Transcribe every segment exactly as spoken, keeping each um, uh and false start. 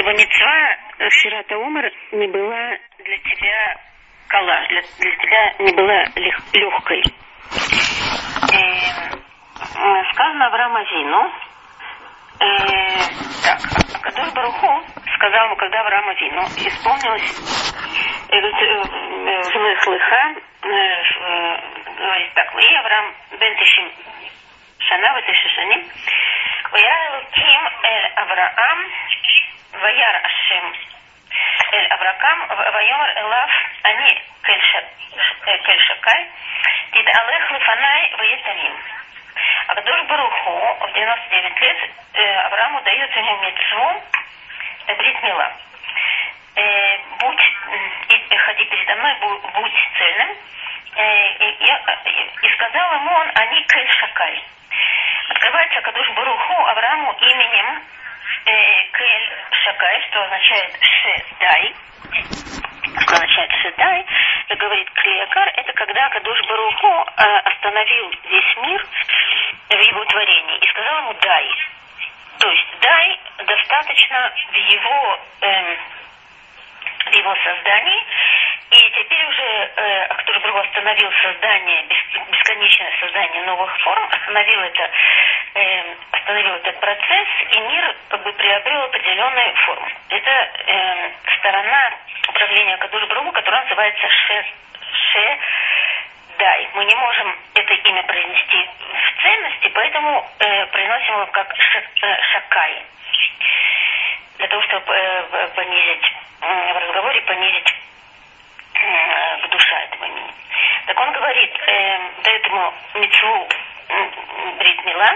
чтобы мицва Ширата Омар не была для тебя кала, для, для тебя не была легкой. Э, сказано Аврааму Авину, э, так, Акадош Барух Ху сказал ему, когда Аврааму Авину исполнилось в Слыха, говорит так: «Вы, Авраам, бен тишим шана в тишишани, ваяр Элоким эль Авраам, ваяр Ашем эль Авракам, вайомар элав ани кель шакай, тид алех лифанай ваетамим». Акадош Барух Ху в девяносто девять лет Аврааму дает ему мицву брит мила. Э, будь, и, ходи передо мной, будь цельным. Э, и, и, и сказал ему он, они кель шакай. Открывается Акадош Барух Ху Аврааму именем э, кель шакай, что означает шедай. Что означает шедай? И говорит Клеякар, это когда Акадош Барух Ху э, остановил весь мир в его творении и сказал ему дай. То есть дай достаточно в его... Э, в его создании, и теперь уже э, Акадош Барух Ху остановил создание, бесконечное создание новых форм, остановил это, э, остановил этот процесс, и мир как бы приобрел определенную форму. Это э, сторона управления Акадош Барух Ху, которая называется Ше, Ше Дай. Мы не можем это имя произнести в ценности, поэтому э, произносим его как ш, э, Шакай. Для того, чтобы э, понизить в разговоре понизить э, в душа этого имени. Так он говорит, э, дает ему мицву брит мила,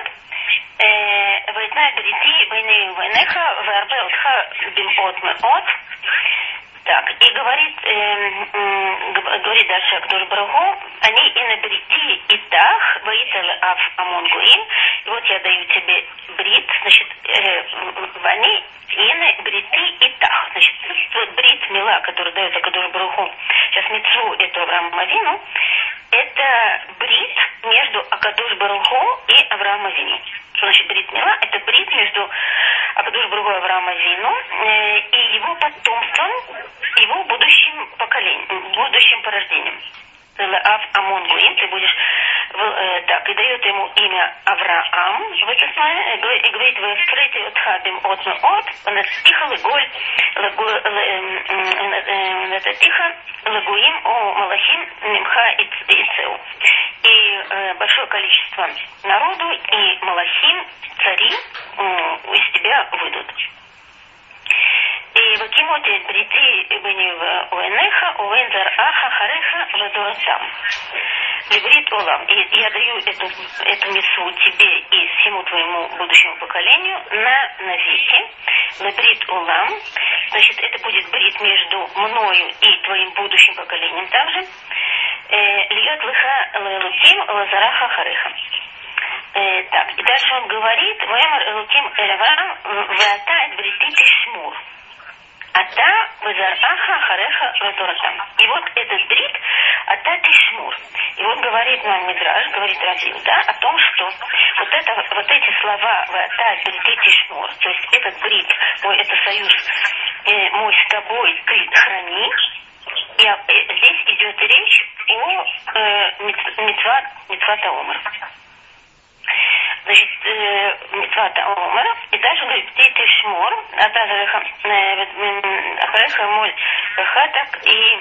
вайтнай брити войны войнеха варбе отха бимот меот. Так, и говорит, э, э, говорит дальше Акадош Барух Ху, они и на брити и тах, воител ав амон гуим, и вот я даю тебе брит, значит, э, они и на брити и тах, значит, вот брит мила, который дает Акадош Барух Ху, сейчас мицву эту Аврааму Авину, это брит между Акадош Барух Ху и Аврааму Авину. Что значит брит мила? Это брит между Акадош Барух Ху и Аврааму Авину э, и его потомством, его будущим поколением, будущим порождением. Ав Амон Гуим, ты будешь э, так, и дает ему имя Авраам в это самое, и говорит, вы встретите от хабим от от, натиха леголь, натиха лагуим о малахим нимха и цеу. И э, большое количество народу и малахим, цари, э, из тебя выйдут. И вакимоти брити бенив уэнеха, уэнзар аха хареха вадуасам. Либрит олам. И я даю эту, эту мицву тебе и всему твоему будущему поколению на навеки. Либрит олам. Значит, это будет брит между мною и твоим будущим поколением также. Льет лыха лэлуким лазараха хареха. Так, и дальше он говорит, вэмэр элуким элавам вэатайт брити тишмур. Ата вазараха хареха ватуратам. И вот этот брит ата тишмур. И вот говорит нам Мидраш, говорит Рав Иуда о том, что вот, это, вот эти слова ата брити тишмур, то есть этот брит, мой, это союз э, мой с тобой, ты храни. И э, здесь идет речь о э, мицва, мицвата Омар. Значит, митцвата Омара, и дальше он говорит, ты ты шмор, а также ахареха моль хатак, и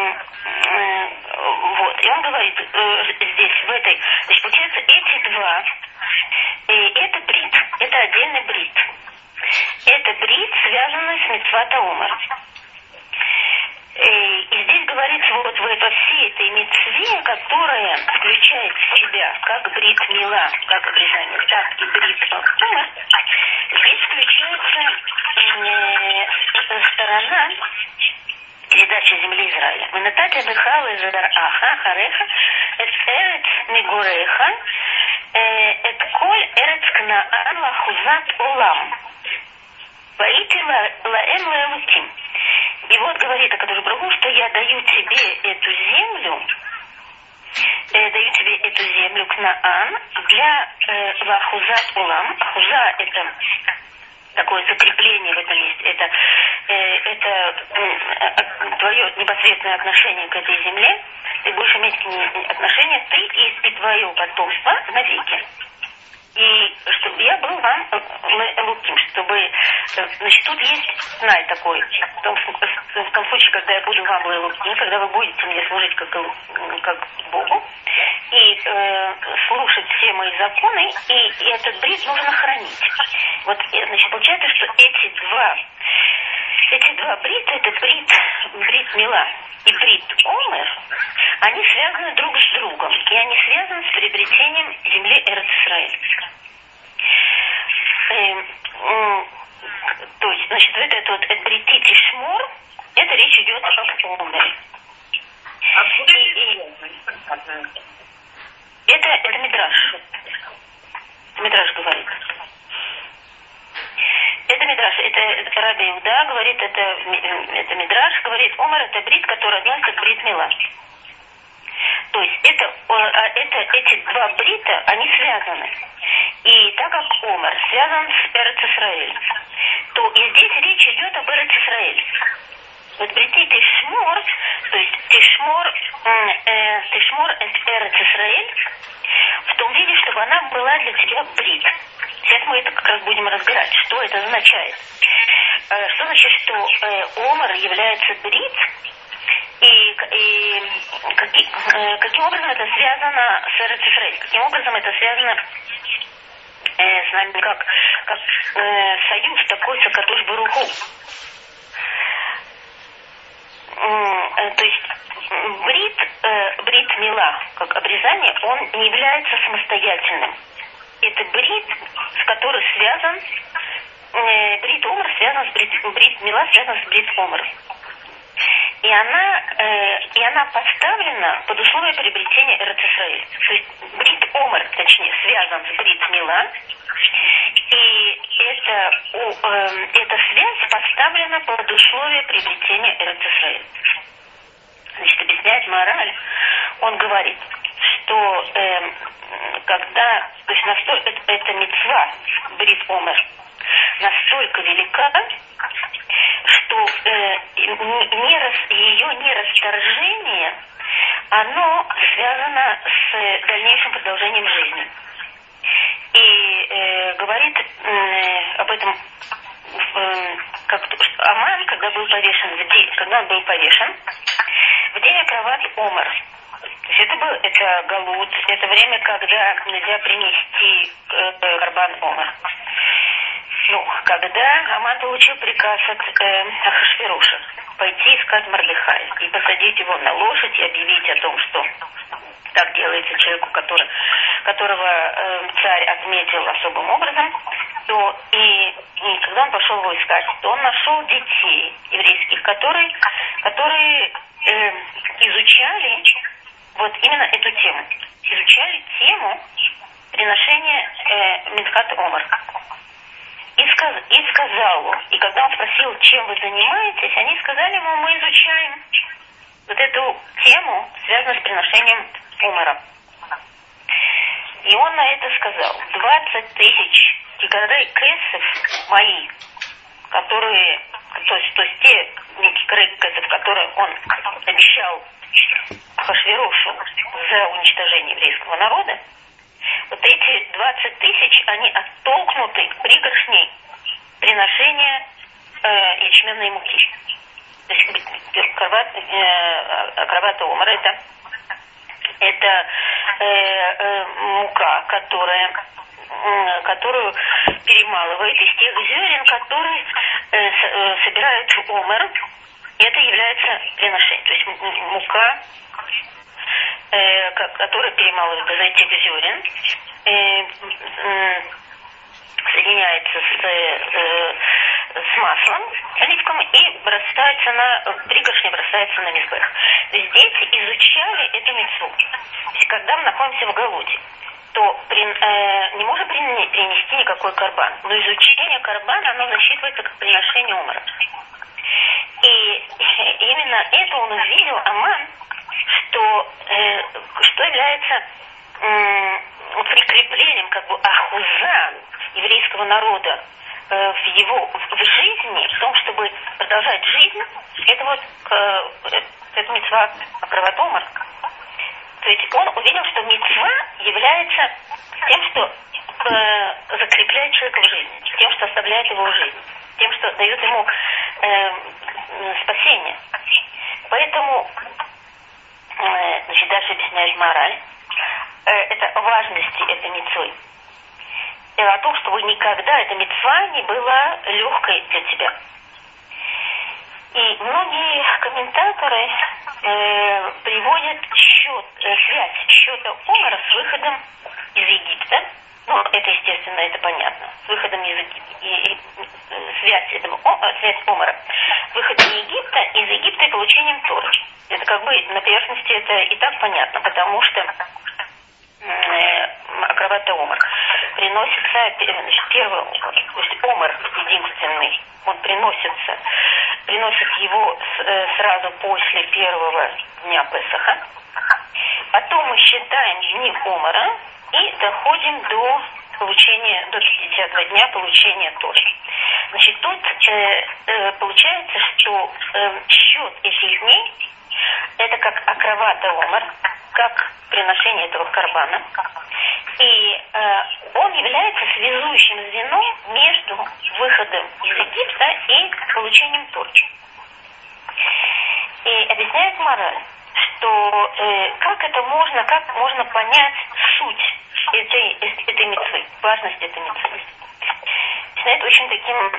вот, и он говорит здесь, в этой, значит, получается, эти два, это брит, это отдельный брит. Это брит, связанный с митцвата Омара. И здесь говорится вот во всей этой мицве, которая включает в себя как брит мила, как обрезание, так и брит омар, здесь включается э, сторона передачи земли Израиля. Венатати бехал из аха хареха эт мигуреха эт коль эрец кнаан лахузат улам ваити лаэм лаэлуким. И вот говорит Акадош Барух Ху, что я даю тебе эту землю, э, даю тебе эту землю Кнаан для э, Ахузат Улам. Ахуза это такое закрепление в этом месте. Это, э, это э, твое непосредственное отношение к этой земле. Ты будешь иметь к ней отношение, ты и, и твое потомство навеки. И чтобы я был вам луким, чтобы... Значит, тут есть знай такой, в том, в том случае, когда я буду вам луким, когда вы будете мне служить как, как Богу, и э, слушать все мои законы, и, и этот брит нужно хранить. Вот, значит, получается, что эти два, эти два брита, это брит, брит Мила и брит Омер, они связаны друг с другом, и они связаны с приобретением земли Эрец-Исраэль. Э, э, то есть, значит, вот это вот брити Тишмор, это речь идет об Омере. И, и, это, это Мидраш. Это Мидраш говорит. Это Мидраш, это, это Раби Иуда говорит, это, это Мидраш говорит, Омер это брит, который относится к брит Мила. То есть это, это, эти два брита, они связаны. И так как Омер связан с Эрец-Исраэль, то и здесь речь идет об Эрец-Исраэль. Вот брити Тишмор, то есть Тишмор, э, Тишмор это Эрец-Исраэль, в том виде, чтобы она была для тебя брит. Сейчас мы это как раз будем разбирать, что это означает. Э, что значит, что э, Омер является брит, и, и каки, э, каким образом это связано с Эрец-Исраэль, каким образом это связано э, с нами, как, как э, союз такой с Акадош Барух Ху. Э, то есть брит, э, брит Мила, как обрезание, он не является самостоятельным. Это брит, с которой связан, э, брит Омер связан с брит, брит Мила связан с брит Омер. И она, э, и она поставлена под условие приобретения Эрец-Исраэль. То есть брит Омер, точнее, связан с брит Мила, и эта, э, эта связь поставлена под условие приобретения Эрец-Исраэль. Значит, объясняет Маораль, он говорит, что э, когда, то есть настолько, это, это мицва брит Омер настолько велика, что э, не рас, ее нерасторжение, оно связано с дальнейшим продолжением жизни. И э, говорит э, об этом э, как Аман, когда был повешен, в день, когда он был повешен, в день Акрават Омер. То есть это был это галут, это время, когда нельзя принести э, карбан Омер. Ну, когда Аман получил приказ от э, Ахашвероша пойти искать Мордехая и посадить его на лошадь и объявить о том, что так делается человеку, который, которого э, царь отметил особым образом, то и, и когда он пошел его искать, то он нашел детей еврейских, которые, которые э, изучали вот именно эту тему. Изучали тему приношения э, Минхат Омер. И, сказ, и сказал, и когда он спросил, чем вы занимаетесь, они сказали ему, мы изучаем вот эту тему, связанную с приношением Омера. И он на это сказал, двадцать тысяч кикарей кесов мои, которые, то есть, то есть те кикарей кесов, которые он обещал Ахашверошу за уничтожение еврейского народа, вот эти двадцать тысяч, они оттолкнуты пригоршней приношения э, ячменной муки. То есть карбат, э, карбат Омер это, это э, э, мука, которая, э, которую перемалывают из тех зерен, которые э, с, э, собирают Омер. Это является приношением. То есть мука, э, которая перемалывают из этих зерен, э, э, соединяется с, э, с маслом оливковым и бросается на, пригоршни бросается на мизбех. То есть дети изучали эту мицву. То есть когда мы находимся в Галуте, то при, э, не можем принести никакой карбан. Но изучение карбана, оно засчитывается как приношение Омера. И именно это он увидел, Аман, что, э, что является э, прикреплением как бы ахуза еврейского народа э, в его в, в жизни, в том, чтобы продолжать жизнь, это вот э, это мицва акрават омар. То есть он увидел, что мицва является тем, что э, закрепляет человека в жизни, тем, что оставляет его в жизни, тем, что дает ему э, спасение. Поэтому, э, значит, дальше объясняет мораль. Э, это важности этой мицвы. И о том, чтобы никогда эта мицва не была легкой для тебя. И многие комментаторы э, приводят счет, э, связь счета омара с выходом из Египта. Ну, это, естественно, это понятно. С выходом из Египта. И, и, связь, этого, о, связь омара с выходом из Египта, из Египта и получением Торы. Это как бы на поверхности это и так понятно, потому что э, акрават омар приносится, значит, первый, то есть омар единственный, он приносится, приносит его с, э, сразу после первого дня Песаха. Потом мы считаем дни омара и доходим до получения, до пятидесятого дня получения Торы. Значит, тут э, э, получается, что э, счет этих дней это как акрават омар, как приношение этого карбана. И э, он является связующим звеном между выходом из Египта и получением Торы. И объясняет мораль, что э, как это можно, как можно понять суть этой, этой мицвы, важность этой мицвы. Объясняет очень таким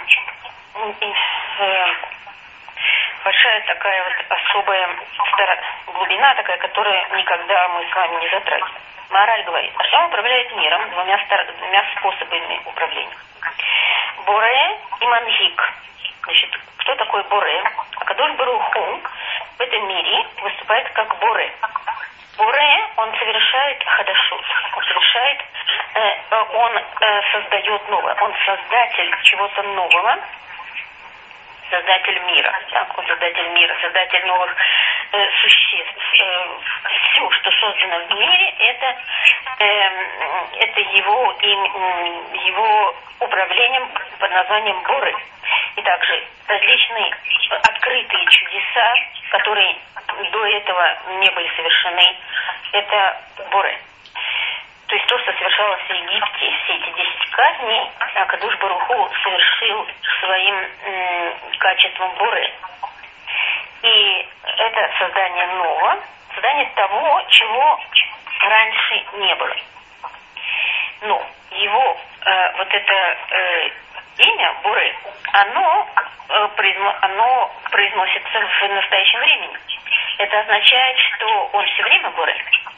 э, большая такая вот особая глубина такая, которую никогда мы с вами не затрагиваем. Мораль говорит, Ашем управляет миром двумя, двумя способами управления. Боре и мангик. Значит, кто такой Боре? Акадош Барух Ху в этом мире выступает как Боре. Боре, он совершает хадашут, он совершает, э, он э, создает новое, он создатель чего-то нового, создатель мира, так, он создатель мира, создатель новых э, существ. Э, все, что создано в мире, это, э, это его, им, его управлением под названием Боры. И также различные открытые чудеса, которые до этого не были совершены, это Боры. То есть то, что совершалось в Египте, все эти десять казней, Акадош Барух Ху совершил своим м, качеством Боры. И это создание нового, создание того, чего раньше не было. Но его э, вот это э, имя Боры, оно, э, произно, оно произносится в настоящем времени. Это означает, что он все время Боры.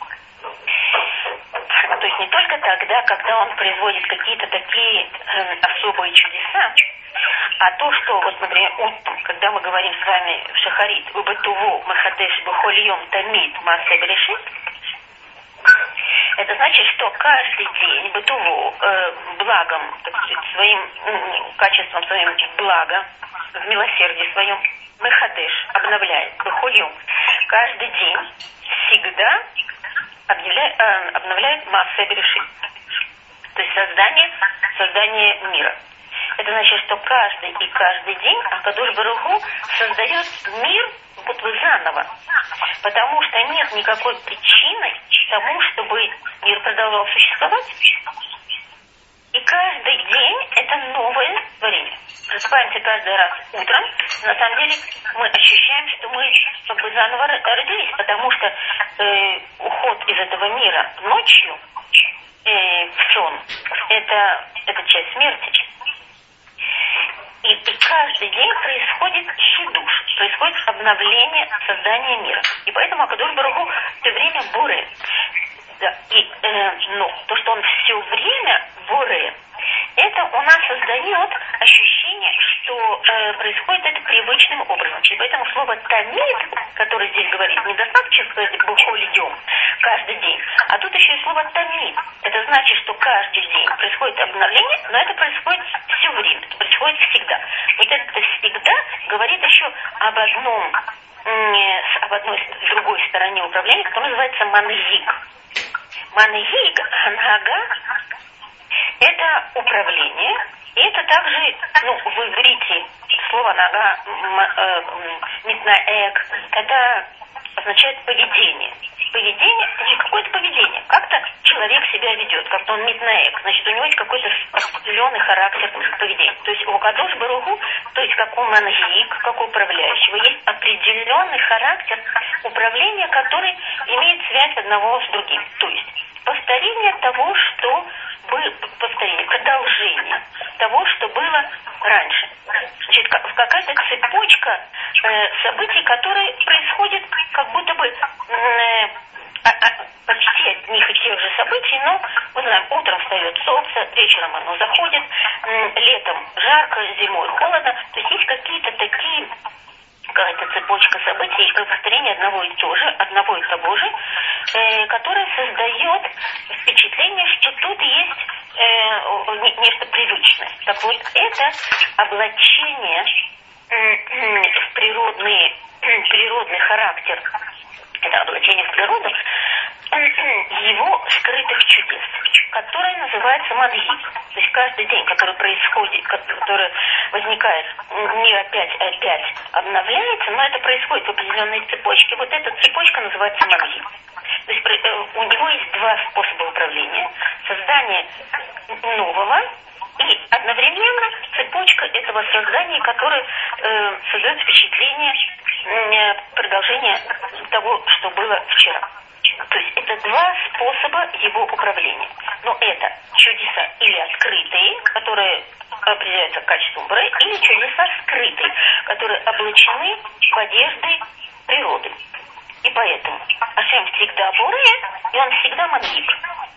То есть не только тогда, когда он производит какие-то такие э, особые чудеса, а то, что, вот, например, утром, когда мы говорим с вами в Шахарит, «Убатуву махадеш бухольем тамид масса берешит», это значит, что каждый день бытуву э, благом, так сказать, своим э, качеством, своим благом, в милосердии своем, махадеш обновляет, бухольем, каждый день всегда объявляет, э, обновляет масса берешит. То есть создание, создание мира. Это значит, что каждый и каждый день Акадош Барух Ху создает мир вот заново. Потому что нет никакой причины тому, чтобы мир продолжал существовать. И каждый день это новое творение. Просыпаемся каждый раз утром. На самом деле мы ощущаем, что мы как бы заново родились, потому что э, уход из этого мира ночью э, в сон это, это часть смерти. И, и каждый день происходит хидуш, происходит обновление создания мира. И поэтому Акадош Барух Ху все время Боре. Да, и, э, ну, то, что он все время Боре, это у нас создает ощущение, что э, происходит это привычным образом. И поэтому слово «тамид», которое здесь говорит, недостаточно сказать «бухоль идем» каждый день, а тут еще и слово «тамид». Это значит, что каждый день происходит обновление, но это происходит все время, это происходит всегда. Вот это всегда говорит еще об одном, об одной другой стороне управления, которая называется манхиг. Манхиг, анхага, это управление, и это также, ну, в иврите слово нога, митнаэг, это означает поведение. Поведение, значит, какое-то поведение. Как-то человек себя ведет, как-то он митнаэг, значит, у него есть какой-то определенный характер поведения. То есть у Кадош Барух Ху, то есть как у мангик, как у управляющего, есть определенный характер управления, который имеет связь одного с другим. То есть повторение того, что было, повторение, продолжение того, что было раньше. Значит, какая-то цепочка э, событий, которые происходят как будто бы э, а, а, почти одних и тех же событий, но, мы знаем, утром встает солнце, вечером оно заходит, э, летом жарко, зимой холодно. То есть есть какие-то такие, какая-то цепочка событий, повторение одного и того же, одного и того же, э, которая создает впечатление, что тут есть э, нечто привычное. Так вот, это облачение э, э, в природный, э, природный характер, это облачение в природу, э, э, его скрытых чудес, которое называется мангик. То есть каждый день, который происходит, который возникает, мир опять опять обновляется, но это происходит в определенной цепочке. Вот эта цепочка называется мангик. То есть у него есть два способа управления. Создание нового и одновременно цепочка этого создания, которое э, создает впечатление э, продолжения того, что было вчера. То есть это два способа его управления. Но это чудеса или открытые, которые определяются качеством бре, или чудеса скрытые, которые облачены в одежды природы. И поэтому Ашем всегда буре, и он всегда мангик.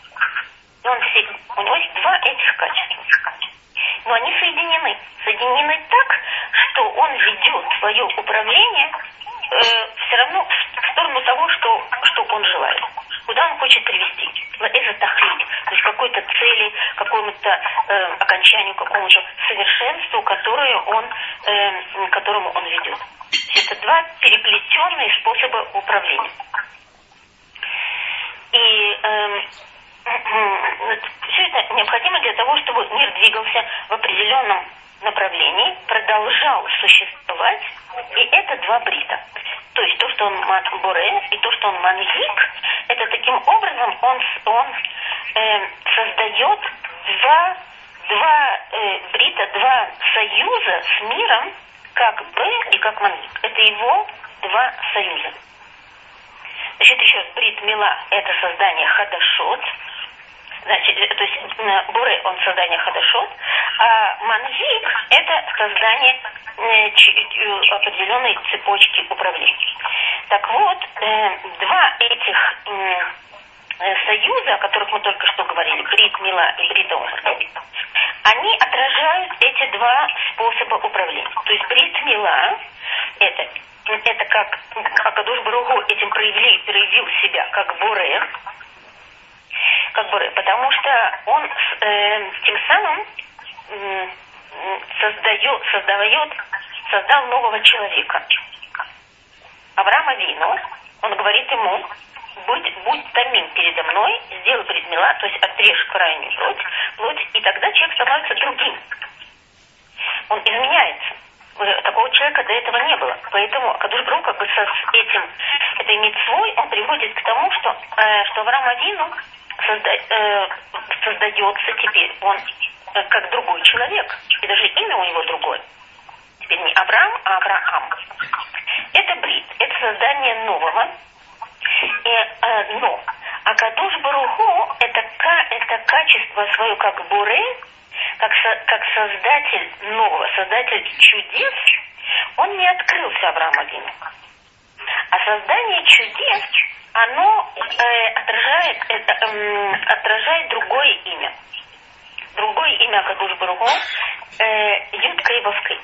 И он всегда, у него есть два этих качества. Но они соединены. Соединены так, что он ведет свое управление э, все равно в сторону того, что, что он желает. Куда он хочет привести. Это тахлит. То есть какой-то цели, какому-то э, окончанию, какому-то совершенству, которое он, э, которому он ведет. Это два переплетенные способа управления. И э, все это необходимо для того, чтобы мир двигался в определенном направлении, продолжал существовать, и это два брита. То есть то, что он матбуре, и то, что он мангик, это таким образом он, он э, создает два, два э, брита, два союза с миром, как б и как мангик. Это его два союза. Значит, еще раз, брит мила – это создание хадашот. Значит, то есть буре – он создание хадашот, а мангик – это создание э, ч, определенной цепочки управления. Так вот, э, два этих э, союза, о которых мы только что говорили, брит мила и брит омар, они отражают эти два способа управления. То есть брит мила – это это как Акадош Барух Ху этим проявил, проявил себя как буре, как буре, потому что он э, тем самым э, создает, создает, создал нового человека. Авраам Авину, он говорит ему: будь, будь тамим передо мной, сделай брит мила, то есть отрежь крайнюю плоть, плоть, и тогда человек становится другим. Он изменяется. Такого человека до этого не было. Поэтому Акадош Барух Ху как бы со этим, этой мицвой, он приводит к тому, что, э, что Авраам Авину созда, э, создается теперь, он э, как другой человек. И даже имя у него другое. Теперь не Авраам, а Авраам. Это брит, это создание нового. И, э, но Акадош Барух Ху это, это качество свое как буре, Как, со, как создатель нового, создатель чудес, он не открылся Аврааму Авину. А создание чудес, оно э, отражает, это, э, отражает другое имя. Другое имя Акадош Барух Ху э, Юд Кей Вав Кей.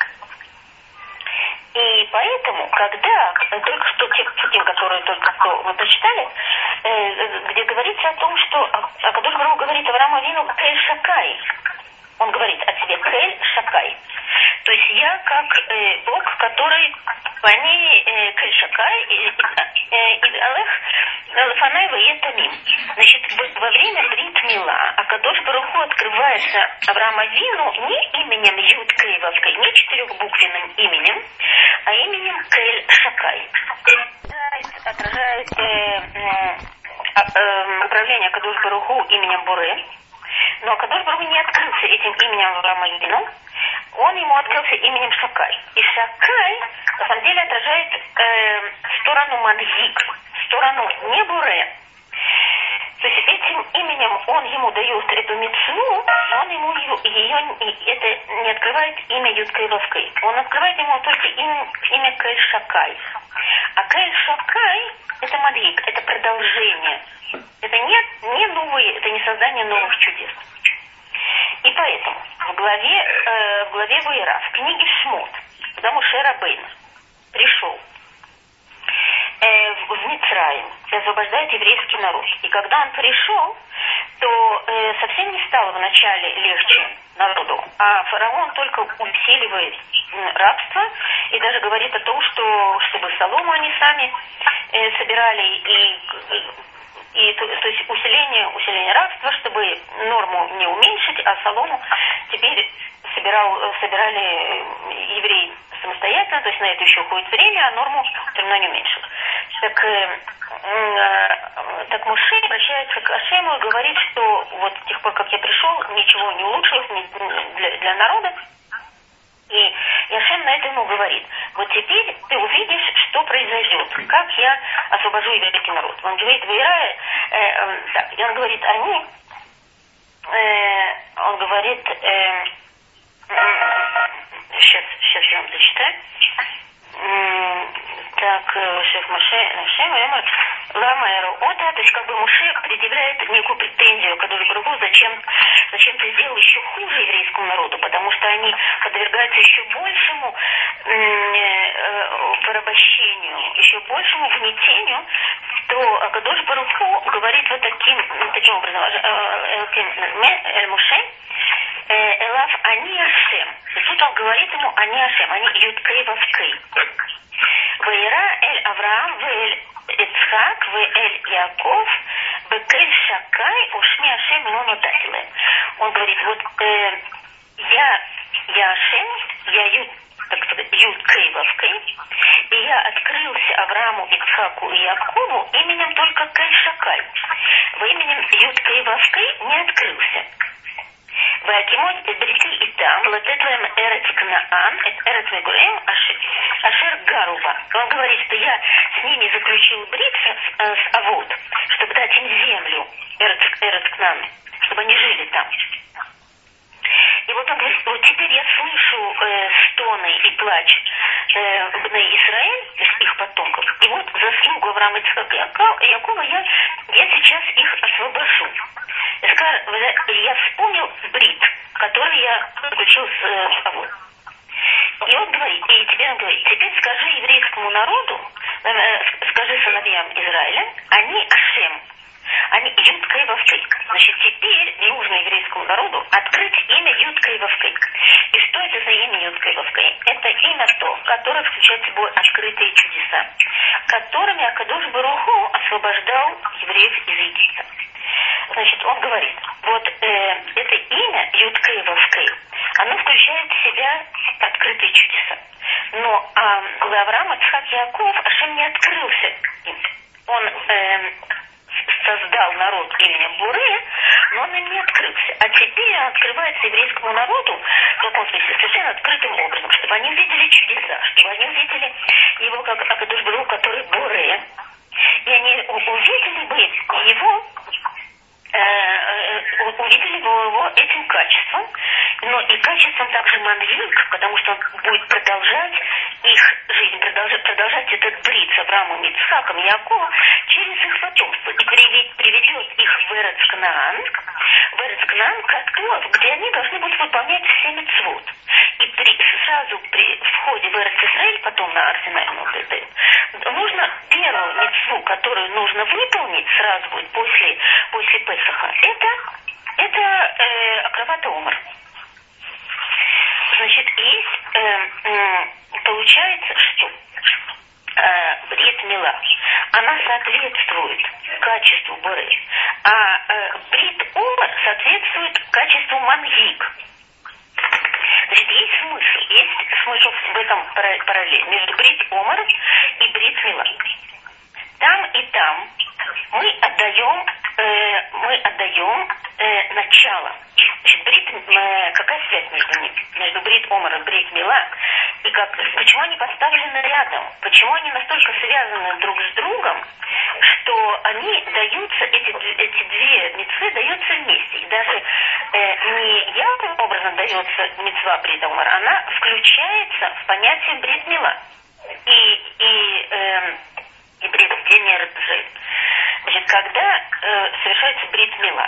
И поэтому, когда, только что тем, которые только что вы прочитали, э, где говорится о том, что Акадош Барух Ху говорит Аврааму Авину Кей Шакай, Он говорит о себе Кель Шакай. То есть я как э, Бог, который они э, Кель Шакай и Алех Лафанай Ваетамим. Значит, во время Брит Мила Акадош Барух Ху открывается Аврааму Авину не именем Юд Кей Вав Кей, не четырехбуквенным именем, а именем Кель Шакай. Это отражает э, э, э, управление Акадош Барух Ху именем Буре. Но Акадош Барух Ху не открылся этим именем Аврааму Авину, он ему открылся именем Шакай. И Шакай на самом деле отражает э, сторону Мадхик, сторону не Буре. То есть этим именем он ему дает эту мицву, но он ему ее, ее это не открывает имя Юдкой Вавкой. Он открывает ему только имя, имя Кель Шакай. А Кель Шакай это Мадхик, это продолжение. Это не, не новые, это не создание новых чудес. И поэтому в главе, э, в главе Ваера, в книге Шмот, когда Моше Рабейну пришел э, в, в Мицраим и освобождает еврейский народ. И когда он пришел, то э, совсем не стало вначале легче народу, а фараон только усиливает рабство и даже говорит о том, что чтобы солому они сами э, собирали и... И то, то есть усиление, усиление рабства, чтобы норму не уменьшить, а солому теперь собирал, собирали евреи самостоятельно, то есть на это еще уходит время, а норму все равно не уменьшил. Так, э, э, так Моше обращается к Ашему и говорит, что вот с тех пор, как я пришел, ничего не улучшилось для, для народа. И Ашем на это ему говорит: вот теперь ты увидишь, что произойдет, как я освобожу еврейский народ. Он говорит, Ваера, э, э, так, и он говорит, они, э, он говорит, э, э, сейчас, сейчас я вам зачитаю. Э, так, шеф Моше, Ашем, Эмер, Ламаэру Ота, то есть как бы Моше предъявляет некую претензию к Акадошу Барух Ху, зачем, зачем ты сделал еще хуже еврейскому народу, потому что они подвергаются еще большему э, порабощению, еще большему гнетению, то Акадош Барух Ху говорит вот таким, таким образом, Эль Моше, Элав Ани Ашем. И тут он говорит ему Ани Ашем, они Юдкей Вавкей. Ваера Эль Авраам, Вэль Ицхак, Вэль Яков, Бекель Шакай, Ушми Ашем Лону Дайле. Он говорит, вот э, я, я Ашем, я Юд, так сказать, Юдкей Вавкей, и я открылся Аврааму, Ицхаку и Якову именем только Кель Шакай. Во именем Юдкей Вавкей не открылся. Ваакимот Брити и там, Латетлем Эрец Кнаан, Эрец Мегуэм, Ашер Гаруба. Он говорит, что я с ними заключил брит с, с Авод, чтобы дать им землю, Эрец, Эрец Кнаан, чтобы они жили там. И вот он говорит, вот теперь я слышу э, стоны и плач э, на Израиль, их потомков, и вот заслугу Авраама, Ицхака и Якова я, я сейчас их освобожу. Я вспомнил брит, который я заключил с, с Авод. И он говорит, и теперь он говорит, теперь скажи еврейскому народу, э, скажи сыновьям Израиля, они Ашем, они Юдка и Вавкей. Значит, теперь нужно еврейскому народу открыть имя Юдка и Вавкей. И что это за имя Юдка и Вавкей? Это имя то, которое включает в собой открытые чудеса, которыми Акадош Барух Ху освобождал евреев из Египта. Значит, он говорит, вот э, это имя Юдка и Вавкей, оно включает в себя открытые чудеса. Но а, у Авраама, Ицхак и Яков Ашем не открылся им. Он э, создал народ именем Буре, но он им не открылся. А теперь он открывается еврейскому народу, в каком смысле, совершенно открытым образом, чтобы они увидели чудеса, чтобы они увидели его как Акадош Барух Ху, который Буре, и они увидели бы его, э, увидели бы его этим качеством, но и качеством также Мандвик, потому что он будет продолжать их жизнь, продолжать, продолжать этот брит с Авраамом, Ицхаком, Яковом через их потомство и приведет их в Эрец Кнаан, в Эрец Кнаан, где они должны будут выполнять все мицвот. И при, сразу при входе в Эрец Исраэль, потом на Ар-Синай, нужно первую мицву, которую нужно выполнить сразу будет после, после Песаха, это, это э, Акрават ха-Омер. здесь э, э, получается, что э, брит мила, она соответствует качеству боры, а э, брит омар соответствует качеству мангик. Значит, есть смысл, есть смысл в этом параллель между брит омар и брит мила. Там и там мы отдаем, э, мы отдаем э, начало. Значит, брит, э, какая связь между ними? Между брит омар и брит мила? И как, почему они поставлены рядом? Почему они настолько связаны друг с другом, что они даются, эти, эти две мицвы даются вместе. И даже э, не явным образом дается мицва брит омар, она включается в понятие брит мила. И, и э, и брит Денер Джей. Значит, когда э, совершается брит мила,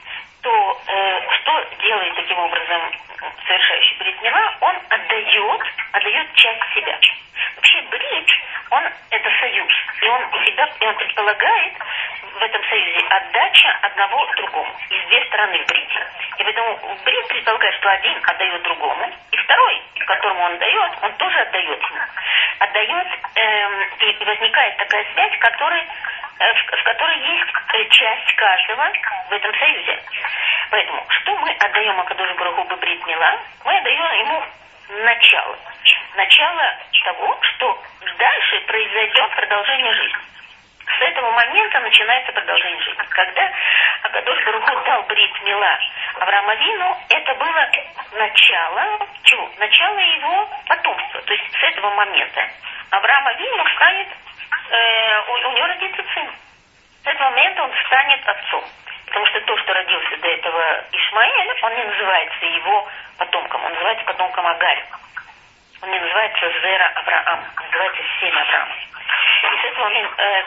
то э, что делает таким образом совершающий брит мила? Он отдает, отдает часть себя. Вообще брит, он это союз, и он всегда, и он предполагает в этом союзе отдача одного другому. Есть две стороны в брите. И поэтому брит предполагает, что один отдает другому, и второй, которому он дает, он тоже отдает ему. Отдает, эм, и возникает такая связь, которой, э, в, в которой есть э, часть каждого в этом союзе. Поэтому, что мы отдаем Акадош Барух Ху бебрит мила? Мы отдаем ему начало. Начало того, что дальше произойдет продолжение жизни. С этого момента начинается продолжение жизни. Когда Акадош Барух Ху дал брит мила Аврааму Авину, это было начало чего? Начало его потомства. То есть с этого момента Авраам Авину станет, э, у, у него родится сын. С этого момента он станет отцом. Потому что то, что родился до этого Ишмаэль, он не называется его потомком, он называется потомком Агарь. Он не называется Зера Авраам, он называется семя Авраама. И с этого момента, э,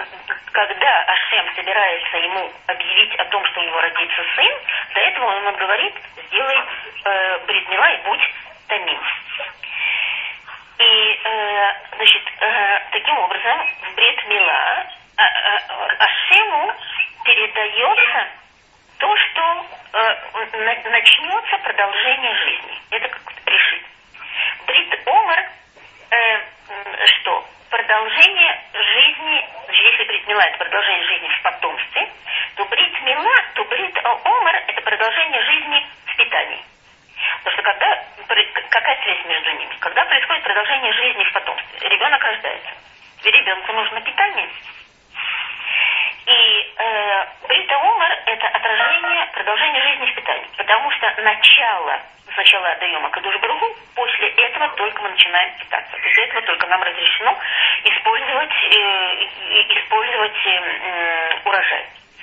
когда Ашем собирается ему объявить о том, что у него родится сын, до этого он говорит: сделай э, брит мила и будь тамим. И, э, значит, э, таким образом, в брит мила э, э, Ашему передается то, что э, на, начнется продолжение жизни. Это как решит. Брит омар, э, что? Продолжение жизни, значит, если брит мила это продолжение жизни в потомстве, то брит мила, то брит омар это продолжение жизни в питании. Потому что когда, какая связь между ними? Когда происходит продолжение жизни в потомстве, ребенок рождается, и ребенку нужно питание. И э, брит омар это отражение продолжения жизни в питании. Потому что начало сначала отдаем Акадош Барух Ху, после этого только мы начинаем питаться. После этого только нам разрешено использовать, э, использовать э, урожай.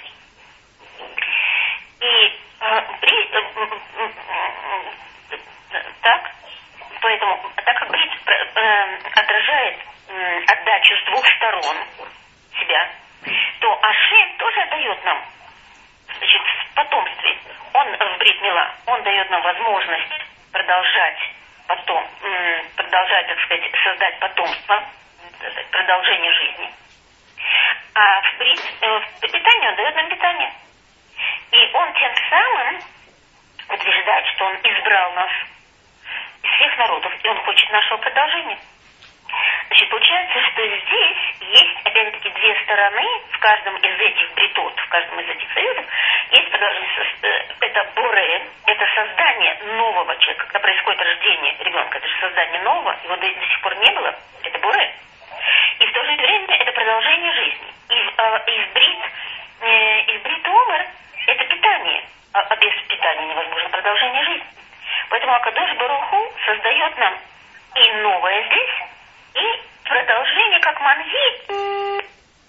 И э, при, э, э, э, так, поэтому, так как брит э, отражает э, отдачу с двух сторон себя, то Ашем тоже отдает нам, значит, в потомстве. Он в брит мила, он дает нам возможность продолжать потом, продолжать, так сказать, создать потомство, продолжение жизни. А в брит, в питании он дает нам питание. И он тем самым утверждает, что он избрал нас из всех народов, и он хочет нашего продолжения. Значит, получается, что здесь есть, опять-таки, две стороны в каждом из этих бритот, в каждом из этих союзов. Есть это боре, это создание нового человека. Когда происходит рождение ребенка, это же создание нового, его до, до сих пор не было, это боре. И в то же время это продолжение жизни. И, э, и в брит, э, и в брит омар это питание, а, а без питания невозможно продолжение жизни. Поэтому Акадош Барух Ху создает нам и новое здесь, и продолжение как манги.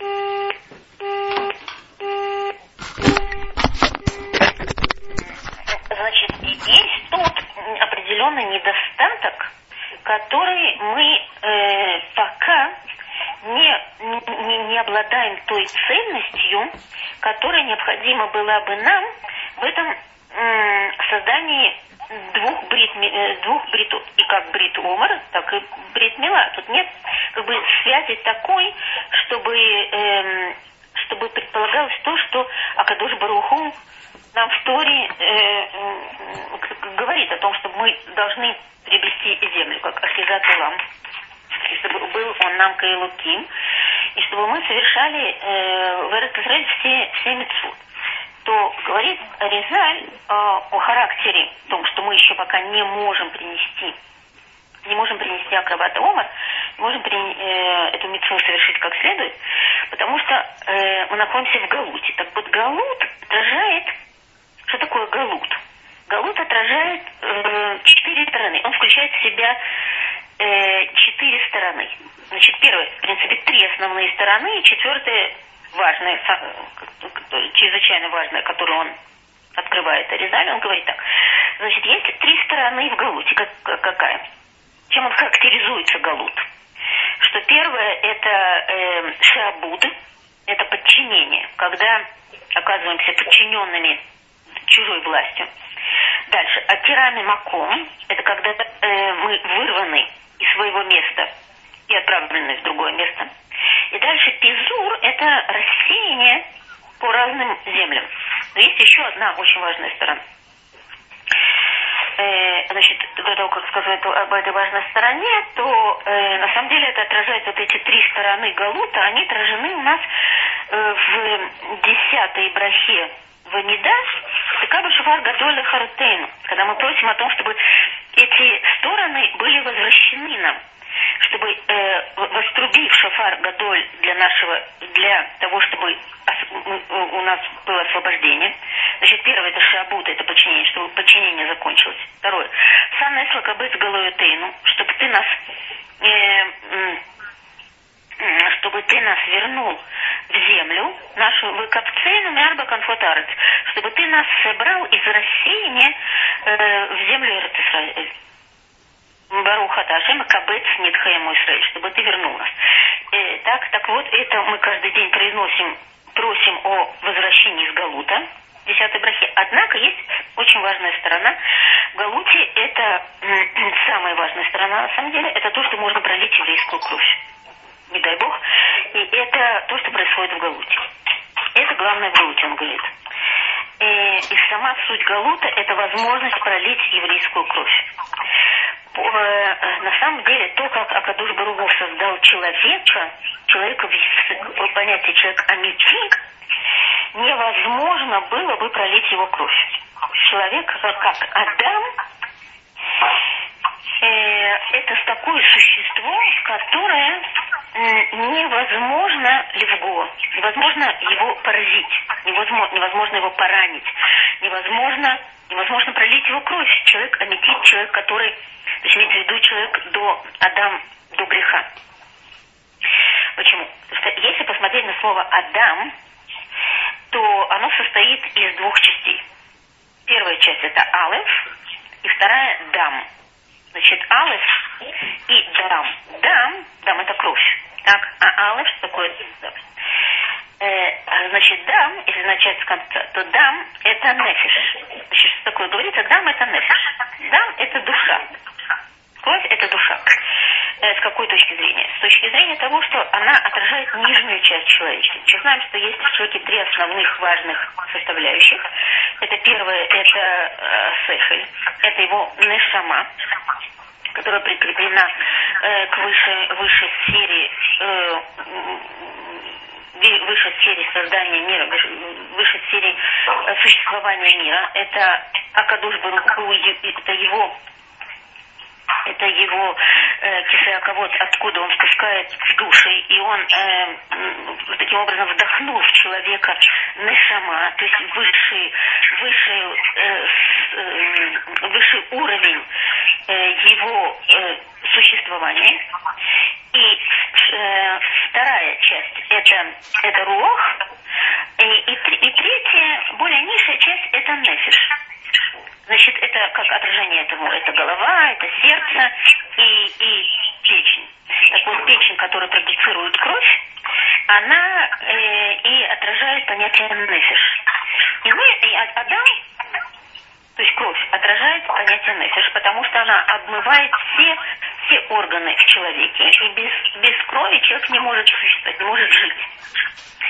Значит, есть тут определенный недостаток, который мы э, пока не, не, не обладаем той ценностью, которая необходима была бы нам в этом э, создании двух брит, двух бритов, и как брит омар, так и брит мила. Тут нет как бы связи такой, чтобы, эм, чтобы предполагалось то, что Акадош Барух Ху нам в Торе э, э, говорит о том, что мы должны приобрести землю, как Ахизат Улам, и чтобы был он нам Каилуким, и чтобы мы совершали э, в Эрец-Исраэль все, все мицвот. То говорит Аризаль э, о характере, о том, что мы еще пока не можем принести, не можем принести акробата омар, не можем при, э, эту мицву совершить как следует, потому что э, мы находимся в галуте. Так вот, галут отражает, что такое галут? Галут отражает э, четыре стороны. Он включает в себя э, четыре стороны. Значит, первое, в принципе, три основные стороны, и четвертая важная, чрезвычайно важная, которую он открывает Аризаль, он говорит так. Значит, есть три стороны в галуте. Как, какая? Чем он характеризуется, галут? Что первое – это э, шабуд, это подчинение, когда оказываемся подчиненными чужой властью. Дальше, атирами маком, это когда э, мы вырваны из своего места и отправлены в другое место. И дальше пизур – это рассеяние по разным землям. Но есть еще одна очень важная сторона. Э, значит, до того, как сказать об этой важной стороне, то э, на самом деле это отражает вот эти три стороны галута, они отражены у нас э, в десятой брахе в Амидаш, Текаба Шофар Гадоль Харутейну, когда мы просим о том, чтобы эти стороны были возвращены нам, чтобы э, вострубив шофар Гадоль для нашего, для того, чтобы ос, у нас было освобождение. Значит, первое это шабут, это подчинение, чтобы подчинение закончилось. Второе, санная слакабыц галоютейну, чтобы ты нас э, э, чтобы ты нас вернул в землю нашу выкопцейну мярба конфотарец, чтобы ты нас собрал из рассеяния э, в землю Эрец-Исраэль. Баруха Ташем Кабец Нитхаему Исраэль, чтобы ты вернул нас. Э, так, так вот, это мы каждый день произносим, просим о возвращении из Галута, десятой брахи. Однако есть очень важная сторона. В Галуте это м- самая важная сторона, на самом деле, это то, что можно пролить еврейскую кровь. Не дай Бог. И это то, что происходит в Галуте. Это главное в Галуте, он говорит. Э, и сама суть Галута – это возможность пролить еврейскую кровь. На самом деле, то, как Акадош Барух Ху создал человека, человека в понятии человек амити, невозможно было бы пролить его кровь. Человек, как Адам, э, это такое существо, которое невозможно левго, невозможно его поразить, невозможно, невозможно его поранить, невозможно, невозможно пролить его кровь. Человек амитит, человек, который, то есть имеется в виду человек до Адам, до греха. Почему? Потому что если посмотреть на слово Адам, то оно состоит из двух частей. Первая часть это Алеф, и вторая Дам. Значит, Алеф и Дам. Дам, Дам это кровь. Так, а Алеф что такое? Э, значит, Дам, если начать с конца, то Дам это нефиш. Значит, что такое говорится? Дам это нефиш. Дам это душа. Кровь это душа. Э, с какой точки зрения? С точки зрения того, что она отражает нижнюю часть человечества. Мы знаем, что есть в человеке три основных важных составляющих. Это первое, это э, сехель, это его нешама, которая прикреплена э, к высшей, высшей сфере э, высшей сфере создания мира, высшей сфере э, существования мира. Это Акадош Барух Ху, это его это его э, кисеаковод, откуда он спускает в души, и он э, таким образом вдохнул в человека нешама, то есть высший, высший, э, э, высший уровень э, его э, существования. И э, вторая часть это, это рух, и, и, и третья, более низшая часть это нефиш. Значит, это как отражение этого, это голова, это сердце и, и печень. Так вот, печень, которая продуцирует кровь, она э, и отражает понятие нефиш. И мы, и Адам, то есть кровь, отражает понятие нефиш, потому что она обмывает все, все органы в человеке. И без, без крови человек не может существовать, не может жить.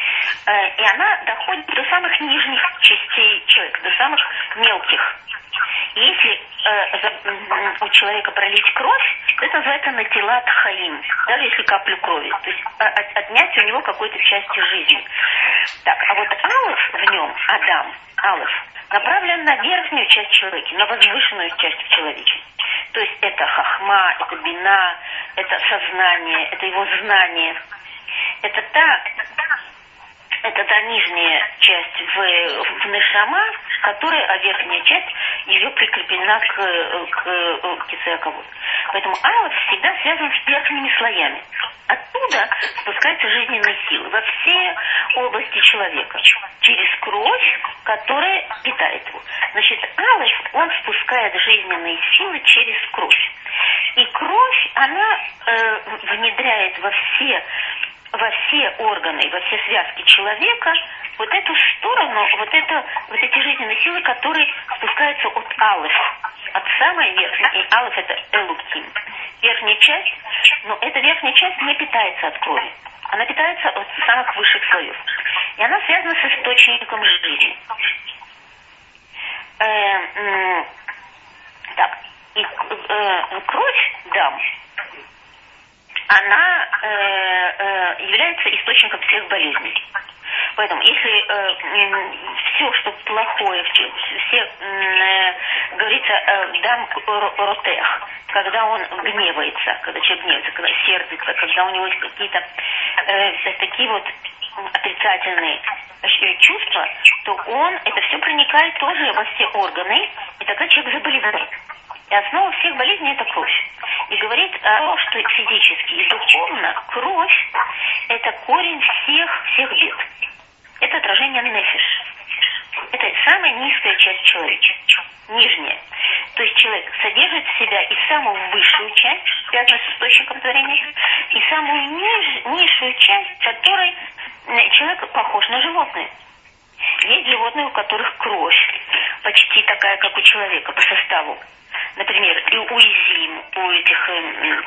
И она доходит до самых нижних частей человека, до самых мелких. Если э, у человека пролить кровь, это называется натилат хаим, даже если каплю крови, то есть от, отнять у него какой-то части жизни. Так, а вот алеф в нем, Адам, алеф, направлен на верхнюю часть человека, на возвышенную часть в человеке. То есть это хахма, это бина, это сознание, это его знание. Это та, это та нижняя часть в, в нешама, которая, а верхняя часть ее прикреплена к, к, к кицеаковод. Поэтому алеф всегда связан с верхними слоями. Оттуда спускаются жизненные силы во все области человека, через кровь, которая питает его. Значит, алеф, он спускает жизненные силы через кровь. И кровь, она э, внедряет во все, во все органы, во все связки человека вот эту сторону, вот, это, вот эти жизненные силы, которые спускаются от алеф, от самой верхней. И алеф — это элуким. Верхняя часть, но эта верхняя часть не питается от крови. Она питается от самых высших слоев. И она связана с источником жизни. Э, э, так, и э, кровь, дам, она э, э, является источником всех болезней. Поэтому, если э, все, что плохое, все, все э, говорится э, дам ротех, когда он гневается, когда человек гневается, когда сердится, когда у него есть какие-то э, такие вот отрицательные чувства, то он, это все проникает тоже во все органы, и тогда человек заболевает. И основа всех болезней — это кровь. И говорит о том, что физически и духовно кровь — это корень всех, всех бед. Это отражение нефиш. Это самая низкая часть человека, нижняя. То есть человек содержит в себя и самую высшую часть, связанную с источником творения, и самую ниж, низшую часть, в которой человек похож на животное. Есть животные, у которых кровь почти такая, как у человека по составу. Например, и уязвим у этих э,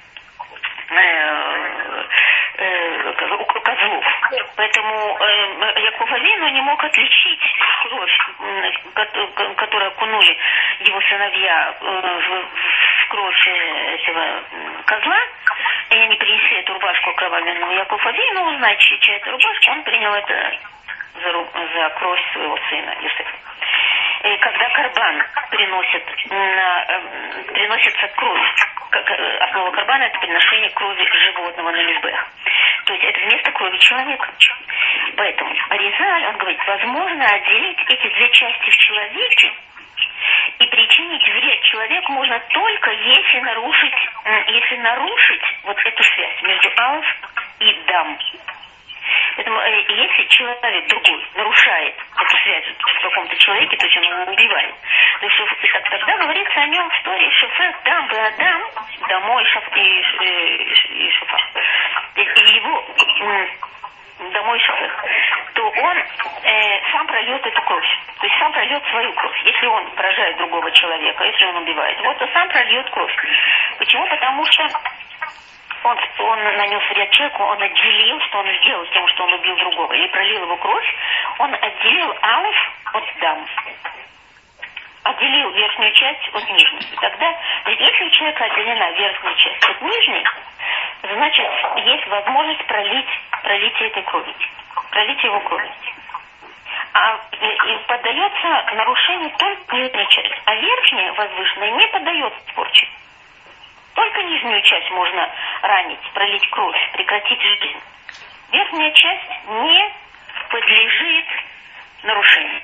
э, э, козлов. Поэтому э, Яков Авину не мог отличить кровь, э, которую окунули его сыновья э, в, в кровь этого козла, и они принесли эту рубашку окровавленную Якову Авину узнать, чья это рубашка, он принял это за, за кровь своего сына Юсефа. И когда карбан приносит, на, э, приносится кровь, как, э, основа карбана — это приношение крови животного на мизбех. То есть это вместо крови человека. Поэтому Аризаль, он говорит, возможно отделить эти две части в человеке, и причинить вред человеку можно только если нарушить, если нарушить вот эту связь между алф и дам. Поэтому э, если человек другой нарушает эту связь в каком-то человеке, то есть он его убивает, то есть тогда говорится о нем в истории Шофет дам бы Адам, домой шаф, и, и, и Шофа, и, и его э, домой Шофет, то он э, сам прольет эту кровь, то есть сам прольет свою кровь. Если он поражает другого человека, если он убивает, вот то сам прольет кровь. Почему? Потому что Он, он нанес вред человеку, он отделил, что он сделал тем, что он убил другого, или пролил его кровь, он отделил алеф от дам. Отделил верхнюю часть от нижней. И тогда, если у человека отделена верхняя часть от нижней, значит, есть возможность пролить, пролитие этой крови, пролить его крови. А и, и поддается нарушению только нижняя часть, а верхняя, возвышенная, не поддается порче. Только нижнюю часть можно ранить, пролить кровь, прекратить жизнь. Верхняя часть не подлежит нарушению.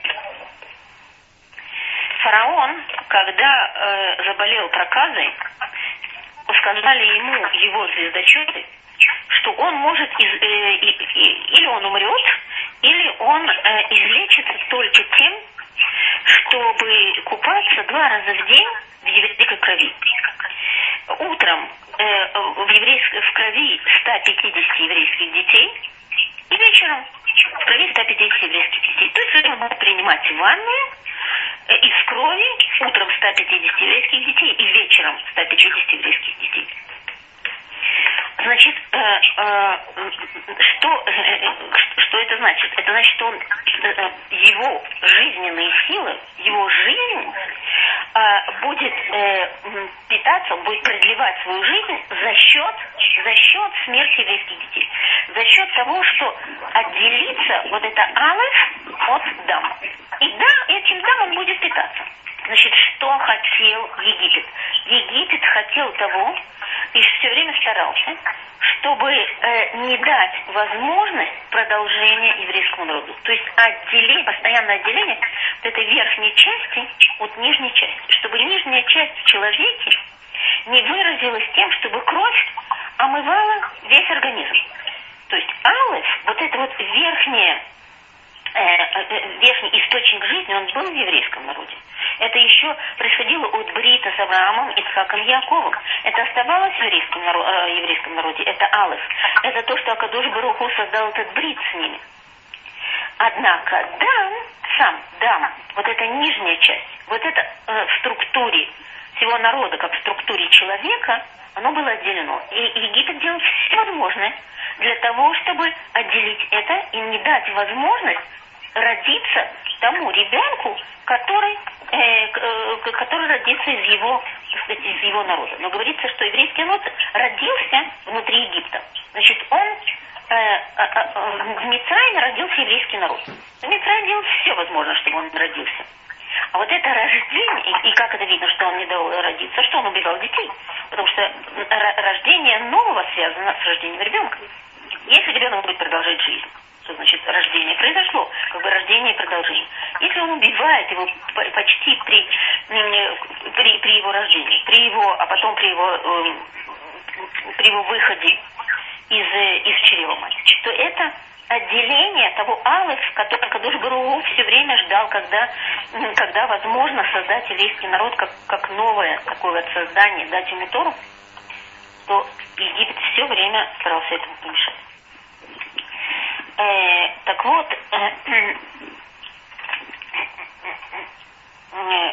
Фараон, когда э, заболел проказой, сказали ему его звездочеты, что он может, из, э, и, и, или он умрет, или он э, излечится только тем, чтобы купаться два раза в день в еврейской крови. Утром э, в, еврейской, в крови ста пятидесяти еврейских детей и вечером в крови ста пятидесяти еврейских детей. То есть он будет принимать ванную э, из крови утром ста пятидесяти еврейских детей и вечером ста пятидесяти еврейских детей. Значит, э, э, что, э, что это значит? Это значит, что он, э, его жизненные силы, его жизнь э, будет э, питаться, он будет продлевать свою жизнь за счет, за счет смерти еврейских детей. За счет того, что отделится вот это алеф от дам. И да, этим дам он будет питаться. Значит, что хотел Египет? Египет хотел того, и все время старался, чтобы э, не дать возможность продолжения еврейскому народу. То есть отделение, постоянное отделение вот этой верхней части от нижней части. Чтобы нижняя часть в человеке не выразилась тем, чтобы кровь омывала весь организм. То есть алеф, вот это вот верхнее, э, э, верхний источник жизни, он был в еврейском народе. Это еще происходило от Брита с Авраамом, Ицхаком и Яковом. Это оставалось в еврейском, народ, э, еврейском народе. Это алеф. Это то, что Акадош Барух Ху создал этот брит с ними. Однако дам, сам дам, вот эта нижняя часть, вот это э, в структуре всего народа, как в структуре человека, оно было отделено. И Египет делал все возможное для того, чтобы отделить это и не дать возможность родиться тому ребенку, который, э, э, который родится из его, так сказать, из его народа. Но говорится, что еврейский народ родился внутри Египта. Значит, он э, э, э, в Мицраиме родился еврейский народ. В Мицраиме делал все возможное, чтобы он родился. А вот это рождение, и, и как это видно, что он не дал родиться, что он убивал детей. Потому что рождение нового связано с рождением ребенка. Если ребенок будет продолжать жизнь, что значит рождение произошло, как бы рождение и продолжение. Если он убивает его почти при, при, при его рождении, при его, а потом при его, при его выходе из, из чрева матери, то это отделение того алеф, который Кадош Барух Ху все время ждал, когда, когда возможно создать еврейский народ как, как новое такое вот создание, дать ему Тору, то Египет все время старался этому помешать. Э, так вот, э, э,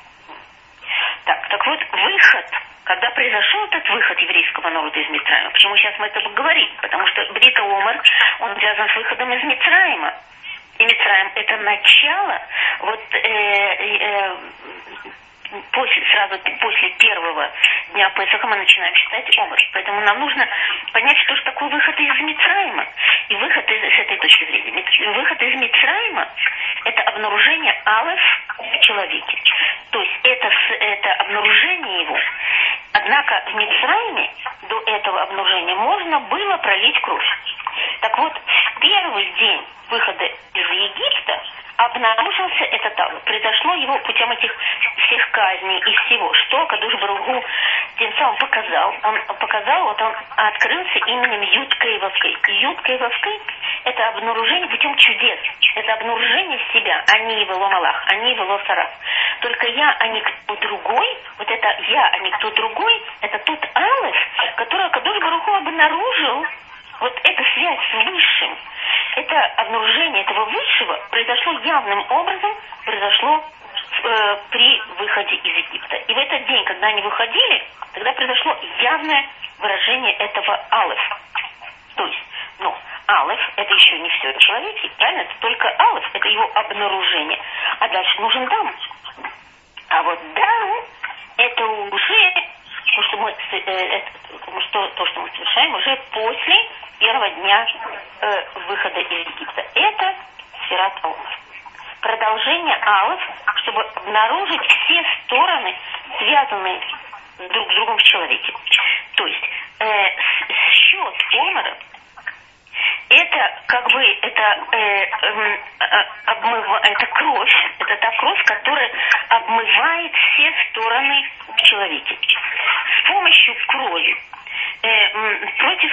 так, так вот, выход, когда произошел этот выход еврейского народа из Мицраима, почему сейчас мы это говорим? Потому что Брит Омар, он связан с выходом из Мицраима. И Мицраим — это начало, вот, э, э, после, сразу после первого дня Песаха мы начинаем считать Омар. Поэтому нам нужно понять, что же такое выход из Мицраима. И выход из, с этой точки зрения. Выход из Мицраима — это обнаружение алеф в человеке. То есть это, это обнаружение его. Однако в Мицраиме до этого обнаружения можно было пролить кровь. Так вот, в первый день выхода из Египта обнаружился этот алеф. Произошло его путем этих всех казней и всего, что Кадош Барух Ху тем самым показал. Он показал, вот он открылся именем Юткой и Вавкой. Юткой и Вавкой — это обнаружение путем чудес. Это обнаружение себя. Они его ломалах, они его лосарав. Только я, а не кто другой, вот это я, а не кто другой, это тот алеф, который Кадош Барух Ху обнаружил. Вот эта связь с Высшим, это обнаружение этого Высшего произошло явным образом, произошло э, при выходе из Египта. И в этот день, когда они выходили, тогда произошло явное выражение этого алеф. То есть, ну, алеф — это еще не все в человеке, правильно? Это только алеф, это его обнаружение. А дальше нужен дам. А вот дам — это уже то, что мы, э, это, что, то, что мы совершаем уже после первого дня э, выхода из Египта. Это сферат Омар. Продолжение алеф, чтобы обнаружить все стороны, связанные друг с другом в человеке. То есть э, счет Омара — это как бы это, э, э, э, обмыва, это кровь, это та кровь, которая обмывает все стороны в человеке. С помощью крови э, против,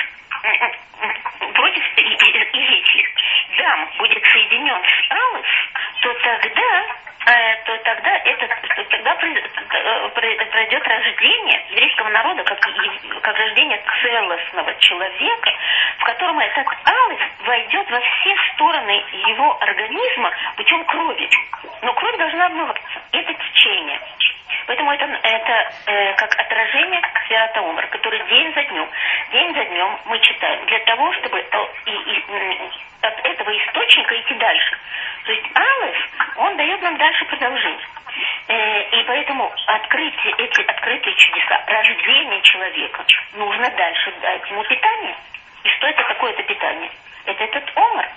э, против и, и, и если дам будет соединен с алеф, то тогда э, то тогда это то тогда пройдет рождение еврейского народа как, как рождение целостного человека, в котором этот алеф войдет во все стороны его организма путем крови. Но кровь должна обмываться. Это течение. Поэтому это, это э, как отражение Сферат ха-Омер, который день за днем, день за днем мы читаем, для того, чтобы э, и, и, от этого источника идти дальше. То есть Алеф, он дает нам дальше продолжение. Э, и поэтому открытие, эти открытые чудеса, рождение человека, нужно дальше дать ему питание. И что это такое, это питание? Это этот Омер.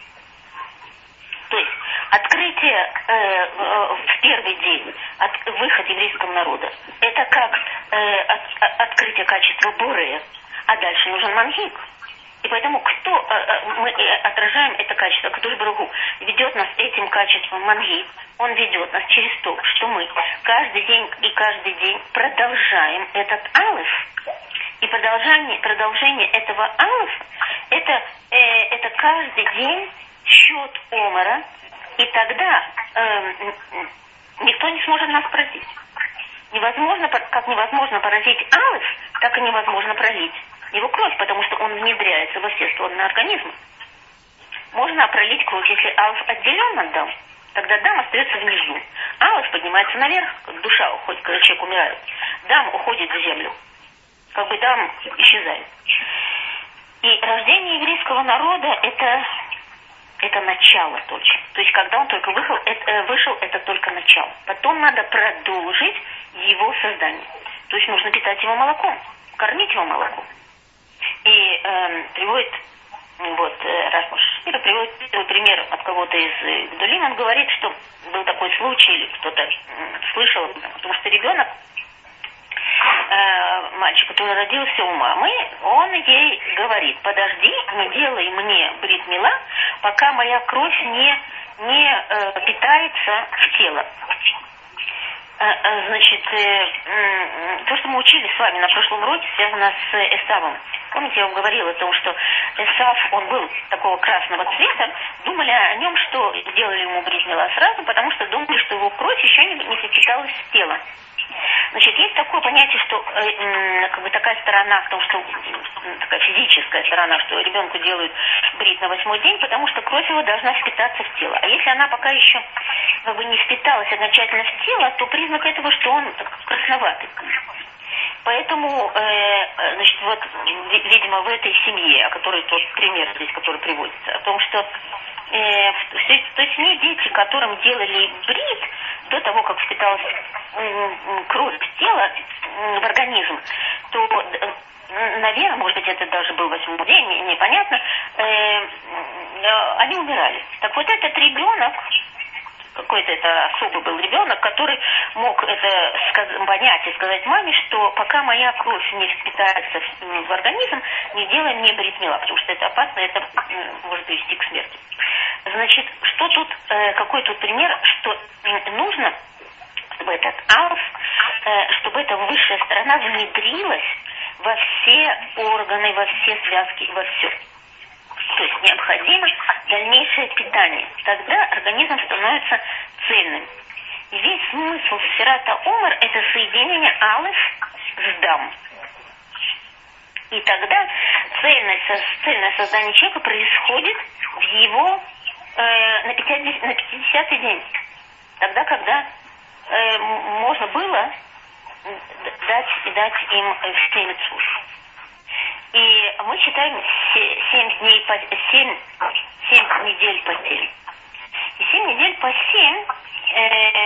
То есть открытие э, э, в первый день, от, выход еврейского народа, это как э, от, от, открытие качества Боре, а дальше нужен мангик. И поэтому кто э, э, мы отражаем это качество, который Барух Ху ведет нас этим качеством мангик, он ведет нас через то, что мы каждый день и каждый день продолжаем этот алеф. И продолжение, продолжение этого алефа, это, э, это каждый день счет Омера, и тогда э, никто не сможет нас поразить. Невозможно, как невозможно поразить алеф, так и невозможно пролить его кровь, потому что он внедряется во все стороны организма. Можно пролить кровь, если алеф отделен от дам, тогда дам остается внизу. Алеф поднимается наверх, как душа уходит, когда человек умирает. Дам уходит в землю. Как бы дам исчезает. И рождение еврейского народа это, это начало только. То есть когда он только вышел это, вышел, это только начало. Потом надо продолжить его создание. То есть нужно питать его молоком, кормить его молоком. И э, приводит, вот, Расмуш Шпира приводит пример от кого-то из Гдулим, он говорит, что был такой случай, или кто-то э, слышал, потому что ребенок, э, мальчик, который родился у мамы, он ей говорит: подожди, не делай мне брит мила, пока моя кровь не, не э, питается в тело. Значит, то, что мы учили с вами на прошлом уроке, связано с Эсавом. Помните, я вам говорила о том, что Эсав, он был такого красного цвета, думали о нем, что делали ему брит мила сразу, потому что думали, что его кровь еще не, не впиталась в тело. Значит, есть такое понятие, что э, как бы такая сторона в том, что э, такая физическая сторона, что ребенку делают брит на восьмой день, потому что кровь его должна впитаться в тело. А если она пока еще как бы не впиталась окончательно в тело, то признак этого, что он красноватый. Поэтому, э, значит, вот, видимо, в этой семье, о которой тот пример здесь, который приводится, о том, что э, в той семье дети, которым делали брит, до того, как впиталась кровь в тело, в организм, то, наверное, может быть, это даже был восьмой день, непонятно, э, они умирали. Так вот этот ребенок, какой-то это особый был ребенок, который мог это сказ- понять и сказать маме, что пока моя кровь не впитается в, в организм, не делай мне брит мила, потому что это опасно, это э, может привести к смерти. Значит, что тут, э, какой тут пример, что э, нужно, чтобы этот алф, э, чтобы эта высшая сторона внедрилась во все органы, во все связки, во все. То есть необходимо дальнейшее питание. Тогда организм становится цельным. И весь смысл Сферат ха-Омер – это соединение алеф с дам. И тогда цельное, цельное создание человека происходит в его э, на пятидесятый день. Тогда, когда э, можно было дать, дать им все мицвот. И мы считаем семь дней по семь, семь недель по семь. И семь недель по семь э,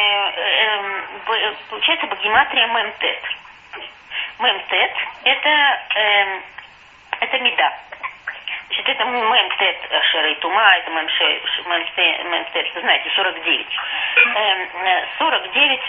э, получается богематрия мемтет. Мемтет это, э, это меда. Значит, это мемтет шерей тума, это мемтет, вы знаете, сорок девять. Э, сорок девять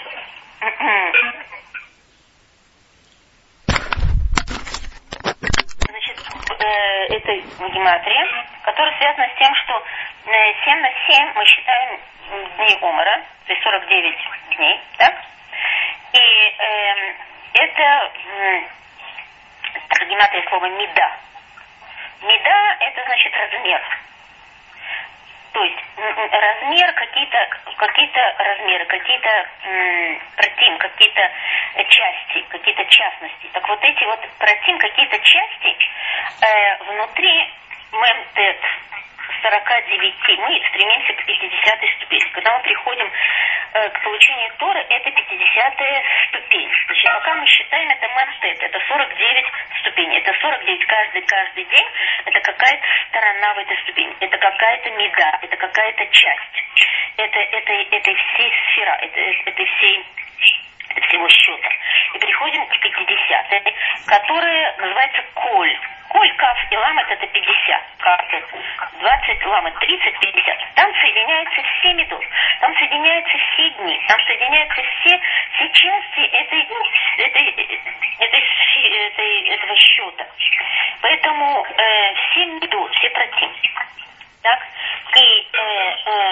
это гематрия, которая связана с тем, что семь на семь мы считаем дней Омера, то есть сорок девять дней, так? И э, это э, гематрия слова меда. Меда это значит размер. То есть размер, какие-то какие-то размеры, какие-то м, протим, какие-то части, какие-то частности. Так вот эти вот протим, какие-то части э, внутри мемтет сорок девять мы стремимся к пятидесятой ступени. Когда мы приходим э, к получению Торы это пятидесятая ступень. Значит, пока мы считаем, это мантет, это сорок девять ступеней. Это сорок девять каждый, каждый день, это какая-то сторона в этой ступени, это какая-то меда, это какая-то часть. Это, это, это всей сфера, это, это всей... Это всего счета. И переходим к пятидесятой, которая называется коль. Коль, каф и ламет это пятьдесят. Каф двадцать, ламет тридцать, пятьдесят. Там соединяются все медот. Там соединяются все дни. Там соединяются все, все части этой, этой, этой, этой, этого счета. Поэтому э, все медот, все против. Так? И э, э,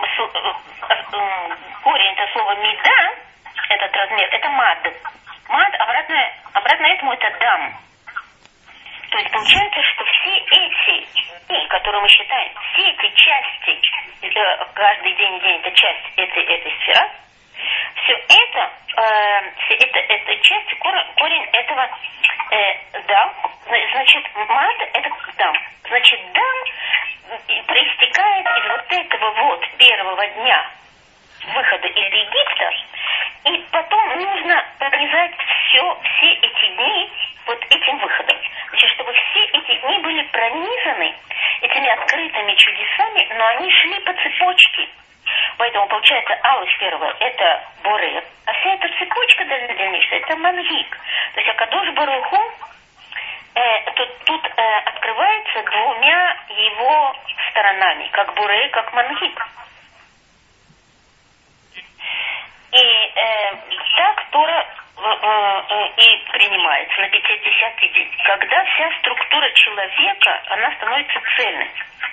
э, корень это слово меда, этот размер, это мад. Мад, обратно, обратно этому это дам. То есть получается, что все эти дни, которые мы считаем, все эти части, э, каждый день и день это часть этой, этой сферы, все это, э, все это, это часть, корень, корень этого э, дам, значит, мад это дам. Значит, дам проистекает из вот этого вот первого дня выхода из Египта, и потом нужно пронизать все, все эти дни вот этим выходом. Значит, чтобы все эти дни были пронизаны этими открытыми чудесами, но они шли по цепочке. Поэтому получается, алус первое это Борер, а вся эта цепочка дальнейшая это Мангик. То есть Акадош Барух Ху э, тут, тут э, открывается двумя его сторонами, как Борер, как Мангик. И э, так Тора э, э, и принимается на пятидесятый день, когда вся структура человека, она становится цельной.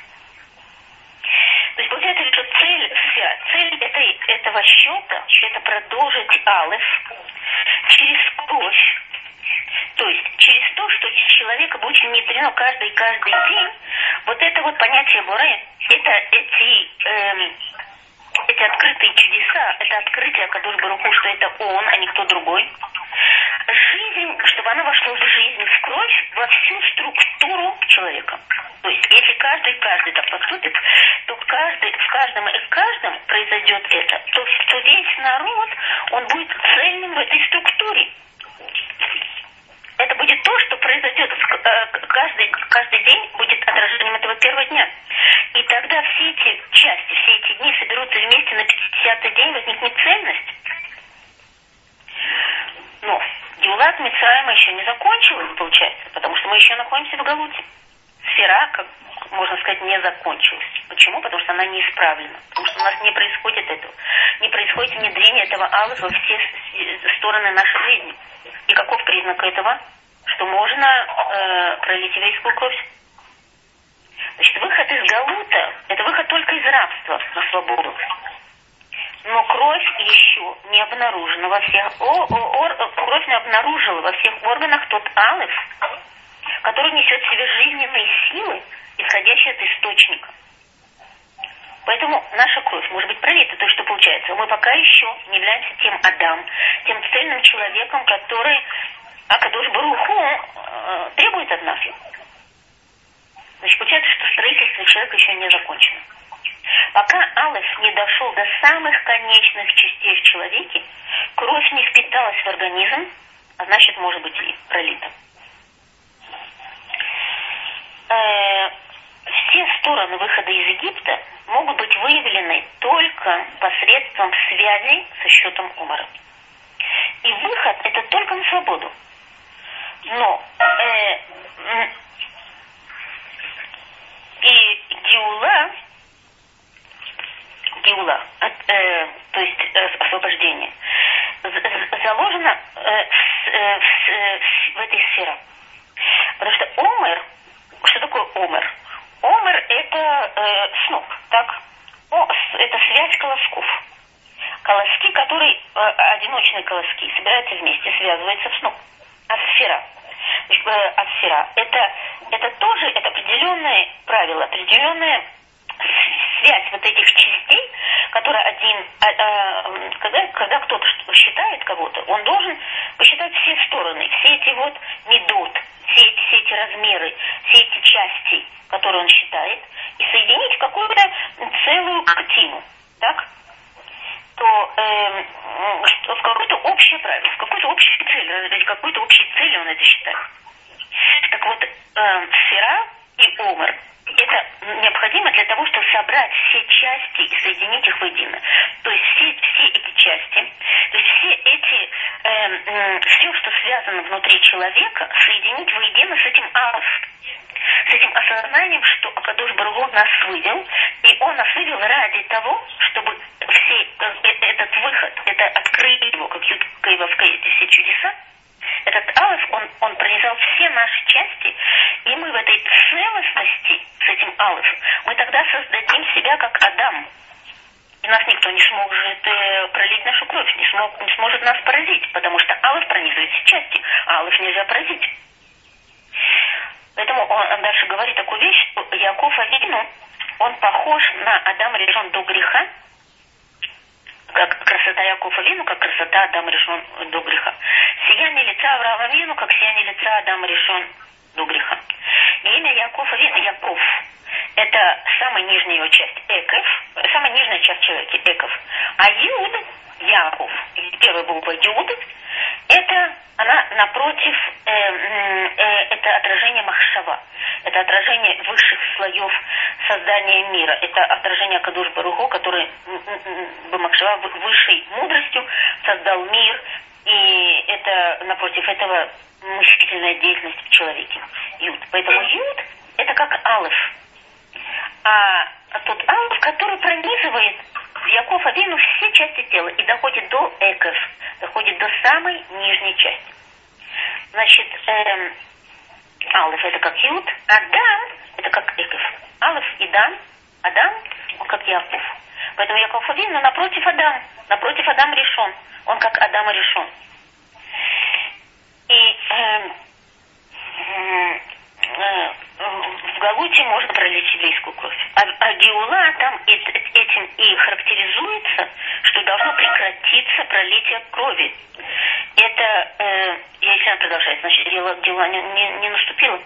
То есть получается, что цель вся, цель этой, этого счета, это продолжить алеф через кровь. То есть через то, что из человека будет внедрено каждый каждый день, вот это вот понятие Боре, это эти... Эм, эти открытые чудеса, это открытие Кадош Барух Ху, что это он, а не кто другой. Жизнь, чтобы она вошла в жизнь, в кровь, во всю структуру человека. То есть, если каждый каждый так поступит, то каждый, в каждом и в каждом произойдет это, то, то весь народ, он будет цельным в этой структуре. Это будет то, что произойдет каждый, каждый день, будет отражением этого первого дня. И тогда все эти части, все эти дни соберутся вместе на пятидесятый день, возникнет цельность. Но Геулат Мицраима еще не закончилась, получается, потому что мы еще находимся в Галуте. Сфера, как можно сказать, не закончилась. Почему? Потому что она не исправлена. Потому что у нас не происходит этого. Не происходит внедрение этого аллы во все стороны нашей жизни. И каков признак этого? Что можно э, пролить еврейскую кровь. Значит, выход из Галута – это выход только из рабства на свободу. Но кровь еще не обнаружена во всех... О, о, о, кровь не обнаружила во всех органах тот алеф, который несет в себе жизненные силы, исходящие от источника. Поэтому наша кровь может быть пролита. То есть, что получается? Мы пока еще не являемся тем Адам, тем цельным человеком, который Акадош Барух Ху э, требует от нас. Значит, получается, что строительство человека еще не закончено. Пока алеф не дошел до самых конечных частей в человеке, кровь не впиталась в организм, а значит, может быть и пролита. Э, все стороны выхода из Египта могут быть выявлены только посредством связи со счетом умара. И выход это только на свободу. Но э, и Геула, Геула, э, то есть э, освобождение, заложено э, в, э, в, э, в этой сфере. Потому что омер, что такое омер? Омер это э, сноп, так? О, это связь колосков. Колоски, которые, э, одиночные колоски, собираются вместе, связываются в сноп. Асфера. Э, асфера. Это, это тоже это определенное правило, определенная связь вот этих частей, которые один, а, а, когда, когда кто-то считает кого-то, он должен посчитать все стороны, все эти вот медот, все эти, все эти размеры, все эти части, которые он считает, и соединить в какую-то целую картину, так? То Израилю, в какую-то общую цель, ради какой-то общей цели он это считает. Так вот, э, сфера и омер это необходимо для того, чтобы собрать все части и соединить их воедино. То есть все, все эти части, то есть все эти, э, э, все, что связано внутри человека, соединить воедино с этим алф. С этим осознанием, что Акадош Барух Ху нас вывел, и он нас вывел ради того, чтобы все, этот выход, это открыть его, как Ютка и Вавка, эти все чудеса, этот алф, он, он пронизал все наши части, и мы в этой целостности с этим алфом, мы тогда создадим себя как Адам. И нас никто не сможет э, пролить нашу кровь, не, смог, не сможет нас поразить, потому что алф пронизывает все части, а алф нельзя поразить. Поэтому он, он дальше говорит такую вещь, что Яков Авину, он похож на Адама Ришон до греха, как красота Якова Авину, как красота Адама Ришон до греха. Сияние лица Авраама Авину, как сияние лица Адама Ришон до греха. И имя Яков Авину, Яков, это самая нижняя его часть, Эков, самая нижняя часть человека, Эков. А Юд, Яков, первая буква Юд, это она напротив, э, э, это отражение Махшава, это отражение высших слоев создания мира, это отражение Акадош Барух Ху, который Бамахшава высшей мудростью создал мир, и это напротив этого мыслительная деятельность в человеке. Юд. Поэтому Юд это как Алеф. А, а тот Алеф, который пронизывает в Яков Авину все части тела и доходит до Эков, доходит до самой нижней части. Значит, эм, Алеф это как Юд, а Дам это как Эков. Алеф и Дам, Адам он как Яков. Поэтому Яков Авину напротив Адам, напротив Адам Ришон, он как Адам Ришон. И эм, эм, э, в Галуте можно пролить еврейскую кровь. А, а Геула там этим и характеризуется, что должно прекратиться пролитие крови. Это, э, если она продолжает, значит, Геула не, не, не наступила.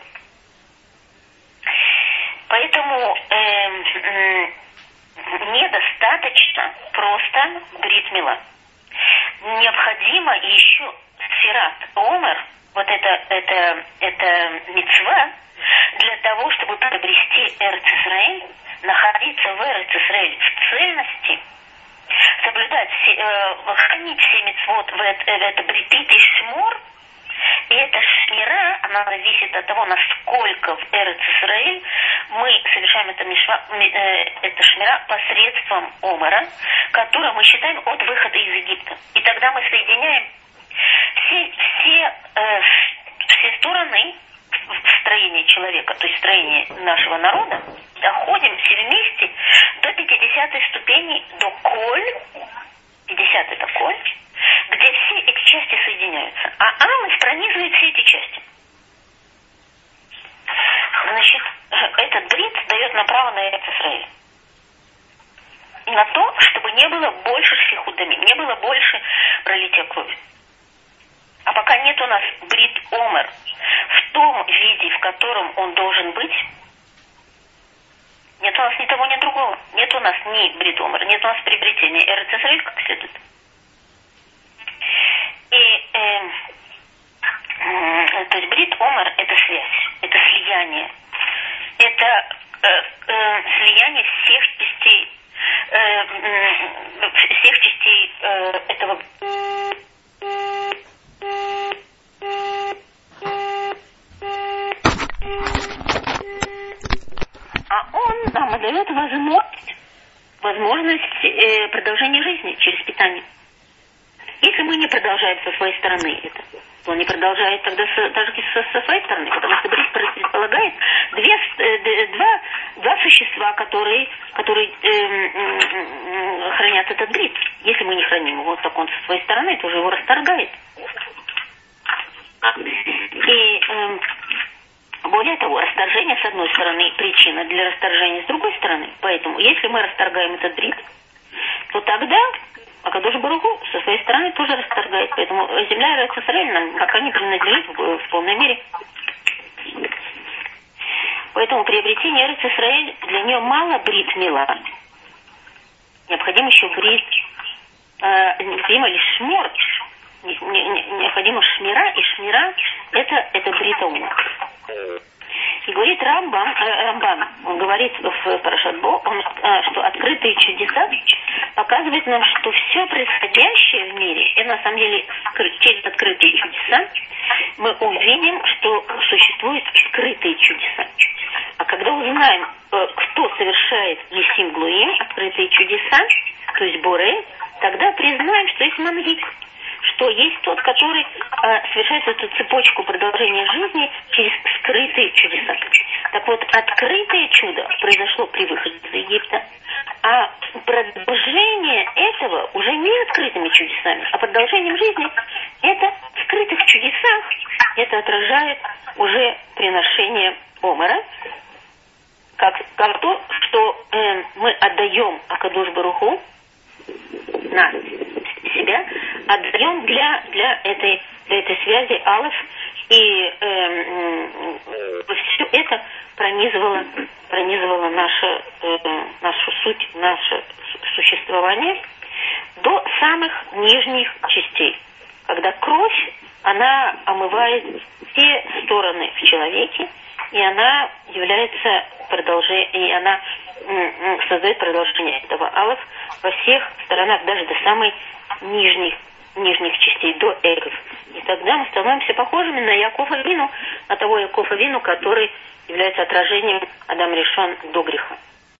Поэтому э, э, недостаточно просто брит мила. Необходимо еще сферат омер, вот это, это, это мицва, для того, чтобы приобрести Эрец Исраэль, находиться в Эрец Исраэль в цельности, соблюдать, э, хранить все мицвот в это, в это бритит и шмур, и эта шмира, она зависит от того, насколько в Эрец Исраэль мы совершаем это, мишва, э, это шмира посредством омера, который мы считаем от выхода из Египта. И тогда мы соединяем все, все, э, все стороны в строении человека, то есть строении нашего народа, доходим все вместе до пятидесятой ступени, до коль, пятидесятый это коль, где все эти части соединяются. А Алеф пронизывает все эти части. Значит, этот брит дает нам право на Эрец Исраэль. На то, чтобы не было больше шихудами, не было больше пролития крови. А пока нет у нас брит омер в том виде, в котором он должен быть, нет у нас ни того, ни другого. Нет у нас ни брит омер, нет у нас приобретения Эрец Исраэль как следует. И э, э, то есть брит омер это связь, это слияние, это э, э, слияние всех частей, э, э, всех частей э, этого. А он нам дает возможность, возможность э, продолжения жизни через питание. Если мы не продолжаем со своей стороны это, то он не продолжает тогда со, даже со, со своей стороны, потому что брит предполагает две, э, два, два существа, которые, которые э, э, хранят этот брит. Если мы не храним его, так он со своей стороны тоже его расторгает. И э, более того, расторжение с одной стороны причина для расторжения с другой стороны. Поэтому, если мы расторгаем этот брит, то тогда Акадош Барух Ху со своей стороны тоже расторгает. Поэтому земля Эрец Исраэль нам пока не принадлежит в, в полной мере. Поэтому приобретение Эрец Исраэль для нее мало брит мила. Необходим еще брит, э, необходимо лишь шмор. не, не, необходима шмира, и шмира это, это брита ума. И говорит Рамбам, э, Рамбам, он говорит в Парашат Бо, он, э, что открытые чудеса показывают нам, что все происходящее в мире, это на самом деле через открытые чудеса, мы увидим, что существуют скрытые чудеса. А когда узнаем, э, кто совершает Есим Глуим, открытые чудеса, то есть Боре, тогда признаем, что есть Мангик, что есть тот, который э, совершает эту цепочку продолжения жизни через скрытые чудеса. Так вот, открытое чудо произошло при выходе из Египта, а продолжение этого уже не открытыми чудесами, а продолжением жизни это в скрытых чудесах, это отражает уже приношение омара, как, как то, что э, мы отдаем Акадош Баруху, нас, себя, отдаем для, для, этой, для этой связи алов, и э, э, все это пронизывало, пронизывало наше, э, нашу суть, наше существование до самых нижних частей, когда кровь, она омывает все стороны в человеке, и она является продолжением, и она создает продолжение этого алов во всех сторонах, даже до самой нижних, нижних частей, до эгов. И тогда мы становимся похожими на Якова Вину, на того Якова Вину, который является отражением Адам Ришон до греха.